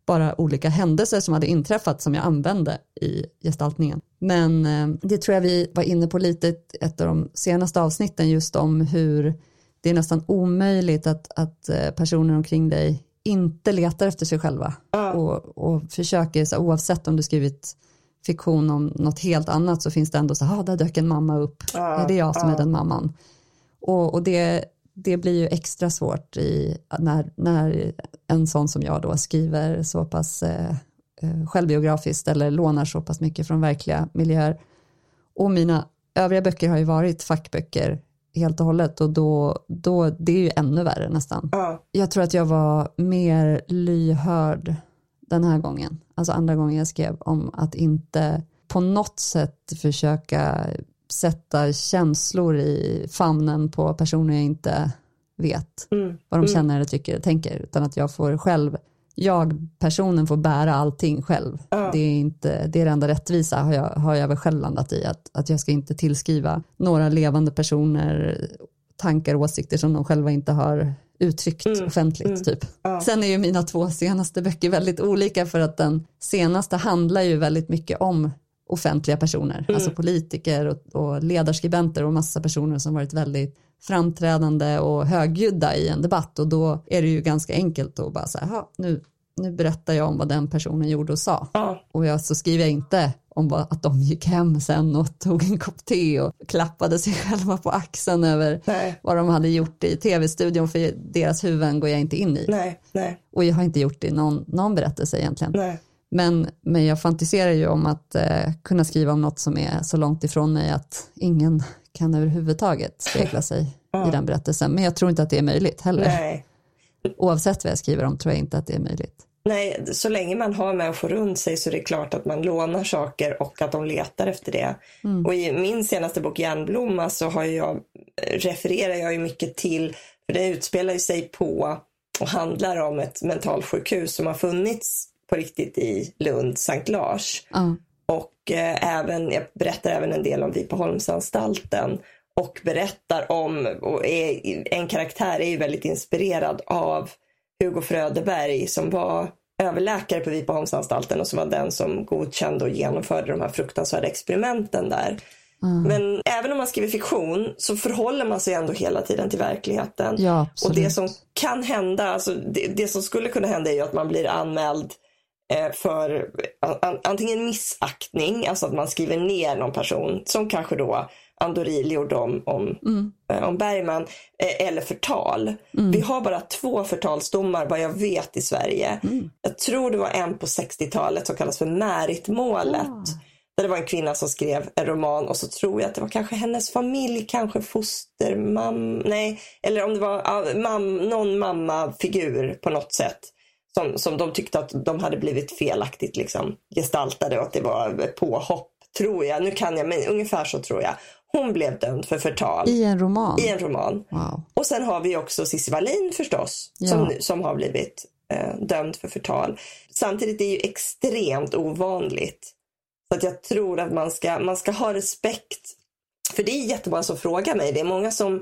bara olika händelser som hade inträffat som jag använde i gestaltningen. Men eh, det tror jag vi var inne på lite ett av de senaste avsnitten, just om hur det är nästan omöjligt att, att personer omkring dig inte letar efter sig själva. Mm. Och, och försöker, så oavsett om du skrivit fiktion om något helt annat, så finns det ändå så här, ah, där dök en mamma upp. Mm. Ja, det är jag som mm. är den mamman. Och, och det, det blir ju extra svårt i, när, när en sån som jag då skriver så pass eh, självbiografiskt eller lånar så pass mycket från verkliga miljöer. Och mina övriga böcker har ju varit fackböcker helt och hållet, och då, då det är ju ännu värre nästan. Mm. Jag tror att jag var mer lyhörd den här gången. Alltså andra gången jag skrev, om att inte på något sätt försöka sätta känslor i famnen på personer jag inte vet mm. vad de känner eller tycker eller tänker, utan att jag får själv, jag personen får bära allting själv. Mm. Det är inte, det är det enda rättvisa har jag, har jag väl själv landat i, att, att jag ska inte tillskriva några levande personer tankar och åsikter som de själva inte har uttryckt mm. offentligt mm. typ. Mm. Sen är ju mina två senaste böcker väldigt olika, för att den senaste handlar ju väldigt mycket om offentliga personer, mm. alltså politiker och, och ledarskribenter och massa personer som varit väldigt framträdande och högljudda i en debatt, och då är det ju ganska enkelt att bara säga, nu, nu berättar jag om vad den personen gjorde och sa. Mm. Och jag, så skriver jag inte om att de gick hem sen och tog en kopp te och klappade sig själva på axeln över nej. Vad de hade gjort i tv-studion, för deras huvuden går jag inte in i. Nej, nej. Och jag har inte gjort det i någon, någon berättelse egentligen. Nej. Men, men jag fantiserar ju om att eh, kunna skriva om något som är så långt ifrån mig att ingen kan överhuvudtaget spegla sig ja. I den berättelsen. Men jag tror inte att det är möjligt heller. Nej. Oavsett vad jag skriver om tror jag inte att det är möjligt. Nej, så länge man har människor runt sig så är det klart att man lånar saker och att de letar efter det. Mm. Och i min senaste bok Järnblomma så har jag, refererar jag ju mycket till, för det utspelar ju sig på och handlar om ett mentalsjukhus som har funnits på riktigt i Lund, Sankt Lars. Mm. Och eh, även, jag berättar även en del om Vipeholmsanstalten och berättar om, och är, en karaktär är ju väldigt inspirerad av Hugo Fröderberg som var överläkare på Vipeholmsanstalten och som var den som godkände och genomförde de här fruktansvärda experimenten där. Mm. Men även om man skriver fiktion så förhåller man sig ändå hela tiden till verkligheten. Ja, och det som kan hända, alltså det, det som skulle kunna hända är ju att man blir anmäld eh, för an, antingen missaktning, alltså att man skriver ner någon person som kanske då Andorili gjorde om, om, mm. eh, om Bergman, eh, eller förtal. Mm. Vi har bara två förtalsdomar vad jag vet i Sverige. Mm. Jag tror det var en på sextiotalet som kallas för Märitmålet. Ah. Där det var en kvinna som skrev en roman och så tror jag att det var kanske hennes familj, kanske fostermam, nej, eller om det var ja, mam, någon mamma-figur på något sätt. Som, som de tyckte att de hade blivit felaktigt liksom gestaltade och att det var påhopp, tror jag. Nu kan jag, men ungefär så tror jag. Hon blev dömd för förtal. I en roman? I en roman. Wow. Och sen har vi också Cissi Wallin förstås. Ja. Som, som har blivit eh, dömd för förtal. Samtidigt är det ju extremt ovanligt. Så att jag tror att man ska, man ska ha respekt. För det är jättemånga som frågar mig. Det är många som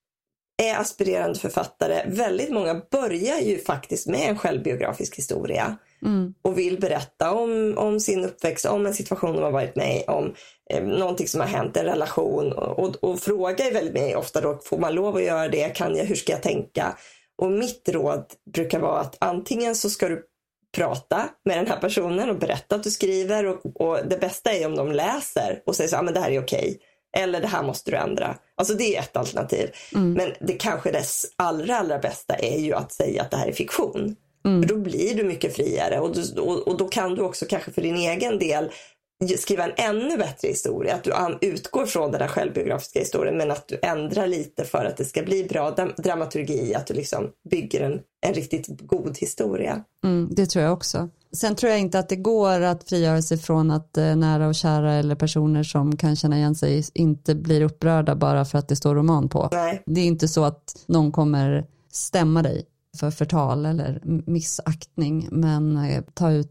är aspirerande författare. Väldigt många börjar ju faktiskt med en självbiografisk historia. Mm. Och vill berätta om, om sin uppväxt, om en situation de har varit med om eh, någonting som har hänt, en relation. Och, och, och frågar väldigt mig ofta då, får man lov att göra det? Kan jag, hur ska jag tänka? Och mitt råd brukar vara att antingen så ska du prata med den här personen och berätta att du skriver. Och, och det bästa är om de läser och säger så, ah, men det här är okej. Eller det här måste du ändra. Alltså det är ett alternativ. Mm. Men det kanske dess allra, allra bästa är ju att säga att det här är fiktion. Mm. För då blir du mycket friare. Och, du, och, och då kan du också kanske för din egen del skriva en ännu bättre historia. Att du utgår från den där självbiografiska historien. Men att du ändrar lite för att det ska bli bra dramaturgi. Att du liksom bygger en, en riktigt god historia. Mm, det tror jag också. Sen tror jag inte att det går att frigöra sig från att eh, nära och kära eller personer som kan känna igen sig inte blir upprörda bara för att det står roman på. Nej. Det är inte så att någon kommer stämma dig för förtal eller missaktning, men eh, ta ut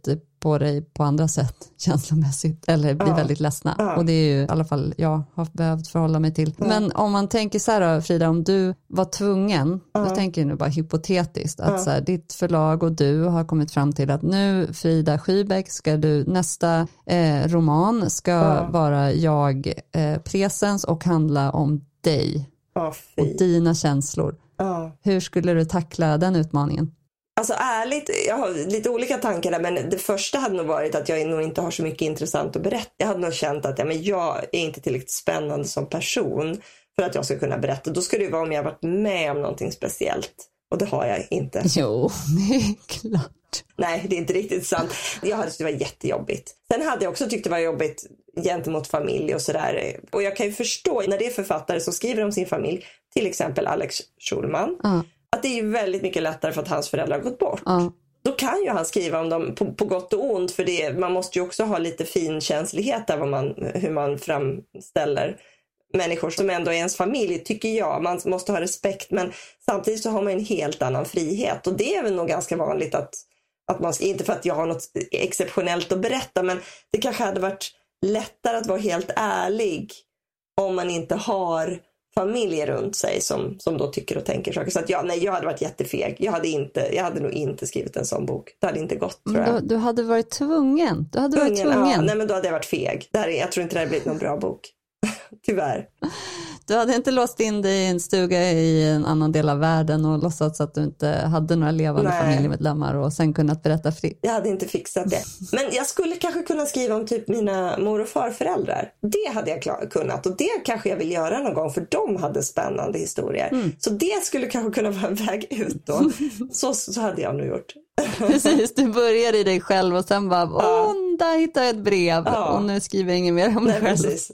på dig på andra sätt känslomässigt eller blir ja. väldigt ledsna. Ja. Och det är ju i alla fall jag har behövt förhålla mig till. Ja. Men om man tänker så här då, Frida, om du var tvungen, ja. då tänker jag nu bara hypotetiskt, att ja. så här, ditt förlag och du har kommit fram till att nu, Frida Skybeck, ska du, nästa eh, roman ska ja. vara jag eh, presens och handla om dig ja, och dina känslor. Ja. Hur skulle du tackla den utmaningen? Alltså ärligt, jag har lite olika tankar där, men det första hade nog varit att jag nog inte har så mycket intressant att berätta. Jag hade nog känt att ja, men jag är inte tillräckligt spännande som person för att jag ska kunna berätta. Då skulle det vara om jag varit med om någonting speciellt. Och det har jag inte. Jo, det är klart. Nej, det är inte riktigt sant. Jag hade tyckt det var jättejobbigt. Sen hade jag också tyckt det var jobbigt gentemot familj och sådär. Och jag kan ju förstå när det är författare som skriver om sin familj, till exempel Alex Schulman, uh. att det är ju väldigt mycket lättare för att hans föräldrar har gått bort. Uh. Då kan ju han skriva om dem på, på gott och ont, för det, man måste ju också ha lite finkänslighet där vad man, hur man framställer människor som ändå är ens familj, tycker jag. Man måste ha respekt, men samtidigt så har man en helt annan frihet. Och det är väl nog ganska vanligt att, att man ska, inte för att jag har något exceptionellt att berätta, men det kanske hade varit lättare att vara helt ärlig om man inte har familjer runt sig som, som då tycker och tänker saker. Så att jag, nej, jag hade varit jättefeg. Jag hade, inte, jag hade nog inte skrivit en sån bok. Det hade inte gått, tror jag. Du, du hade varit tvungen. Du hade tvungen, varit tvungen. Ja, nej, men då hade jag varit feg. Det här, jag tror inte det hade blivit någon bra bok. Tyvärr. Du hade inte låst in dig i en stuga i en annan del av världen och låtsats att du inte hade några levande Nej. familjemedlemmar och sen kunnat berätta fritt. Jag hade inte fixat det. Men jag skulle kanske kunna skriva om typ mina mor- och farföräldrar. Det hade jag klar- kunnat, och det kanske jag vill göra någon gång, för de hade spännande historier. Mm. Så det skulle kanske kunna vara en väg ut då. så, så hade jag nu gjort. Precis, du börjar i dig själv och sen bara, ja. åh, där hittade jag ett brev ja. och nu skriver jag inget mer om Nej, det själv. Precis.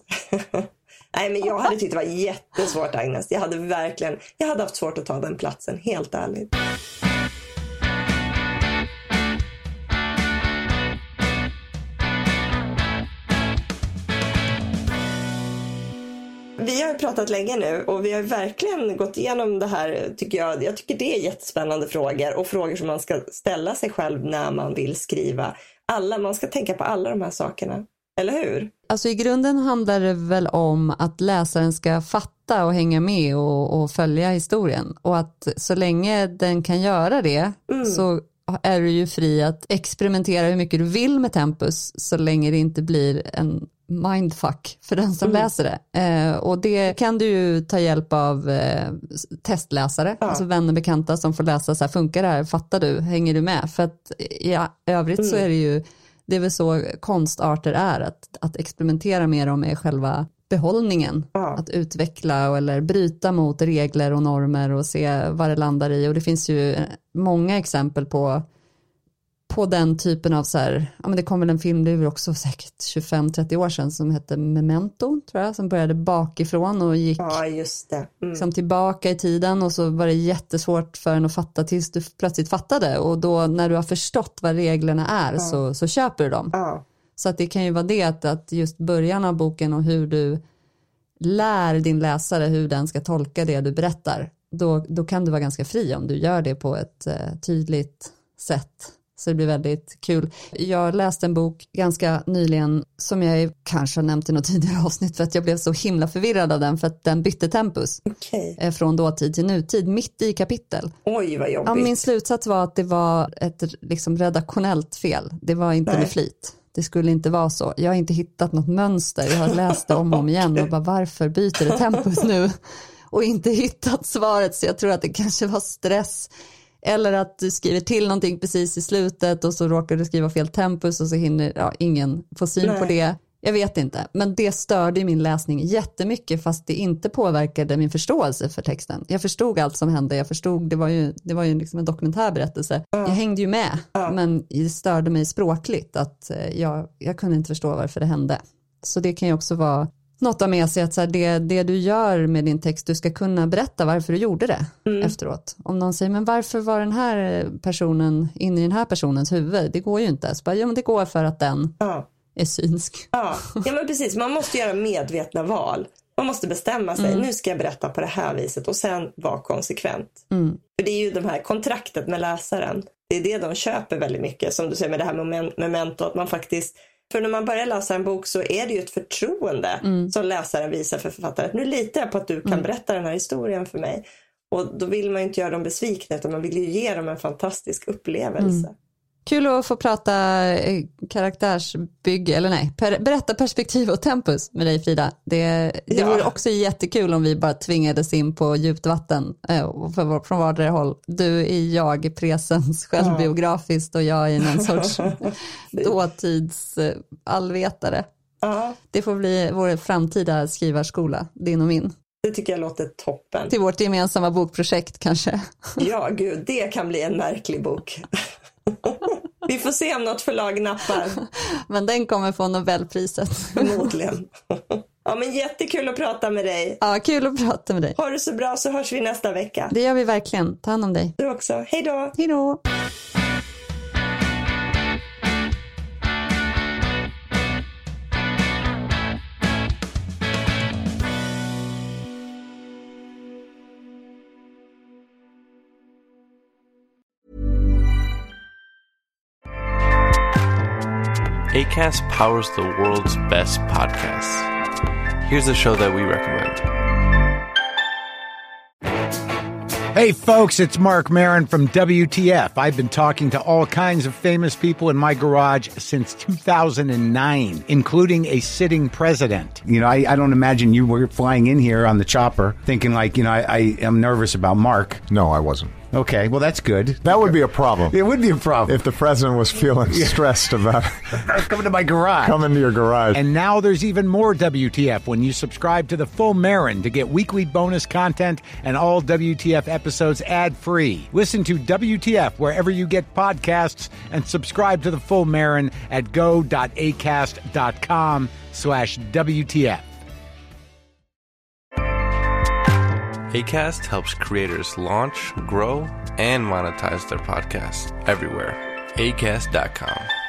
Nej, men jag hade tyckt det var jättesvårt, Agnes. Jag hade verkligen, jag hade haft svårt att ta den platsen, helt ärligt. Vi har pratat länge nu och vi har verkligen gått igenom det här, tycker jag. Jag tycker det är jättespännande frågor och frågor som man ska ställa sig själv när man vill skriva. Alla, man ska tänka på alla de här sakerna, eller hur? Alltså i grunden handlar det väl om att läsaren ska fatta och hänga med och, och följa historien. Och att så länge den kan göra det mm. så är du ju fri att experimentera hur mycket du vill med tempus, så länge det inte blir en mindfuck för den som mm. läser det. Eh, och det kan du ju ta hjälp av eh, testläsare, ja. alltså vänner, bekanta som får läsa så här, funkar det här, fattar du, hänger du med? För att i övrigt mm. så är det ju, det är väl så konstarter är, att, att experimentera med dem är själva behållningen. Ja. Att utveckla eller bryta mot regler och normer och se vad det landar i. Och det finns ju många exempel på på den typen av så här, ja men det kom väl en film, det är också säkert tjugofem trettio år sedan, som hette Memento, tror jag, som började bakifrån och gick ja, just det. Mm. liksom tillbaka i tiden, och så var det jättesvårt för en att fatta tills du plötsligt fattade, och då när du har förstått vad reglerna är ja. så, så köper du dem. Ja. Så att det kan ju vara det att, att just början av boken och hur du lär din läsare hur den ska tolka det du berättar, då, då kan du vara ganska fri om du gör det på ett eh, tydligt sätt. Så det blir väldigt kul. Jag läste en bok ganska nyligen som jag kanske har nämnt i något tidigare avsnitt, för att jag blev så himla förvirrad av den, för att den bytte tempus okay. från dåtid till nutid mitt i kapitel. Oj, vad jobbigt. Ja, min slutsats var att det var ett liksom redaktionellt fel. Det var inte Nej. med flit. Det skulle inte vara så. Jag har inte hittat något mönster. Jag har läst det om och om igen och bara, varför byter det tempus nu? Och inte hittat svaret, så jag tror att det kanske var stress. Eller att du skriver till någonting precis i slutet och så råkar du skriva fel tempus och så hinner ja, ingen få syn Nej. på det. Jag vet inte, men det störde min läsning jättemycket, fast det inte påverkade min förståelse för texten. Jag förstod allt som hände, jag förstod, det var ju, det var ju liksom en dokumentärberättelse. Uh. Jag hängde ju med, uh. men det störde mig språkligt att jag, jag kunde inte förstå varför det hände. Så det kan ju också vara något av med sig, att så här, det, det du gör med din text, du ska kunna berätta varför du gjorde det mm. efteråt. Om någon säger, men varför var den här personen inne i den här personens huvud? Det går ju inte. Så bara, ja, men det går för att den ja. är synsk. Ja. ja, men precis. Man måste göra medvetna val. Man måste bestämma sig, mm. nu ska jag berätta på det här viset och sen vara konsekvent. Mm. För det är ju de här kontraktet med läsaren. det är det de köper väldigt mycket. Som du säger med det här med memento, att man faktiskt, för när man börjar läsa en bok så är det ju ett förtroende mm. som läsaren visar för författaren. Nu litar jag på att du kan mm. berätta den här historien för mig. Och då vill man ju inte göra dem besvikna, utan man vill ju ge dem en fantastisk upplevelse. Mm. Kul att få prata karaktärsbygge, eller nej, per, berätta perspektiv och tempus med dig, Frida. Det, det ja. vore också jättekul om vi bara tvingades in på djupt vatten eh, för, från vardera håll. Du är jag presens självbiografiskt och jag är någon sorts dåtids eh, allvetare. Ja. Det får bli vår framtida skrivarskola, din och min. Det tycker jag låter toppen. Till vårt gemensamma bokprojekt kanske. Ja, gud, det kan bli en märklig bok. Vi får se om något förlag nappar. Men den kommer få Nobelpriset. Förmodligen. Ja, men jättekul att prata med dig. Ja, kul att prata med dig. Ha det så bra, så hörs vi nästa vecka. Det gör vi verkligen. Ta hand om dig. Du också. Hej då. Hej då. Acast powers the world's best podcasts. Here's a show that we recommend. Hey folks, it's Mark Maron from W T F. I've been talking to all kinds of famous people in my garage since two thousand nine, including a sitting president. You know, I, I don't imagine you were flying in here on the chopper thinking like, you know, I, I am nervous about Mark. No, I wasn't. Okay, well, that's good. That would be a problem. It would be a problem. If the president was feeling stressed about coming to my garage. Coming to your garage. And now there's even more W T F when you subscribe to the full Marin to get weekly bonus content and all W T F episodes ad-free. Listen to W T F wherever you get podcasts and subscribe to the full Marin at go.acast.com slash WTF. Acast helps creators launch, grow, and monetize their podcasts everywhere. acast dot com.